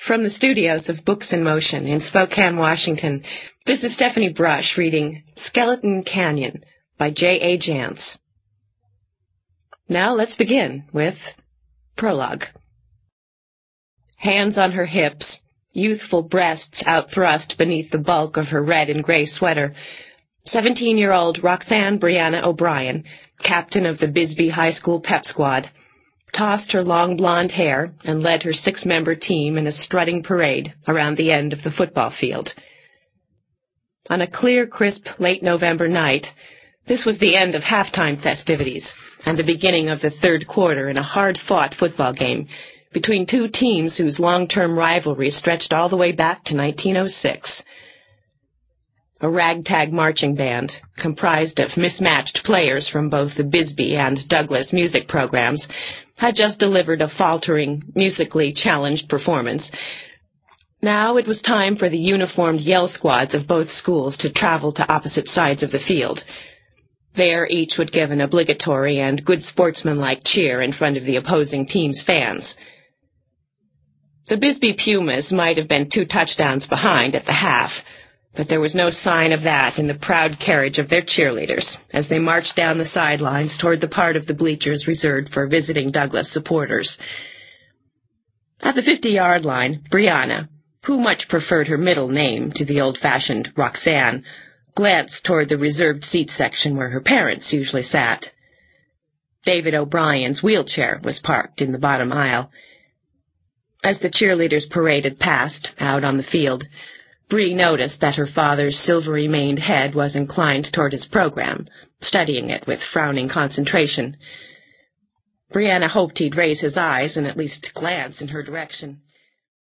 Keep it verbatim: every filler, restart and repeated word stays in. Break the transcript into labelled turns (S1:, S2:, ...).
S1: From the studios of Books in Motion in Spokane, Washington, this is Stephanie Brush reading Skeleton Canyon by J A Jance. Now let's begin with Prologue. Hands on her hips, youthful breasts outthrust beneath the bulk of her red and gray sweater, seventeen-year-old Roxanne Brianna O'Brien, captain of the Bisbee High School pep squad, tossed her long blonde hair and led her six-member team in a strutting parade around the end of the football field. On a clear, crisp, late November night, this was the end of halftime festivities and the beginning of the third quarter in a hard-fought football game between two teams whose long-term rivalry stretched all the way back to nineteen oh six. A ragtag marching band, comprised of mismatched players from both the Bisbee and Douglas music programs, had just delivered a faltering, musically challenged performance. Now it was time for the uniformed yell squads of both schools to travel to opposite sides of the field. There each would give an obligatory and good sportsmanlike cheer in front of the opposing team's fans. The Bisbee Pumas might have been two touchdowns behind at the half, but there was no sign of that in the proud carriage of their cheerleaders as they marched down the sidelines toward the part of the bleachers reserved for visiting Douglas supporters. At the fifty-yard line, Brianna, who much preferred her middle name to the old-fashioned Roxanne, glanced toward the reserved seat section where her parents usually sat. David O'Brien's wheelchair was parked in the bottom aisle. As the cheerleaders paraded past, out on the field, Bree noticed that her father's silvery-maned head was inclined toward his program, studying it with frowning concentration. Brianna hoped he'd raise his eyes and at least glance in her direction.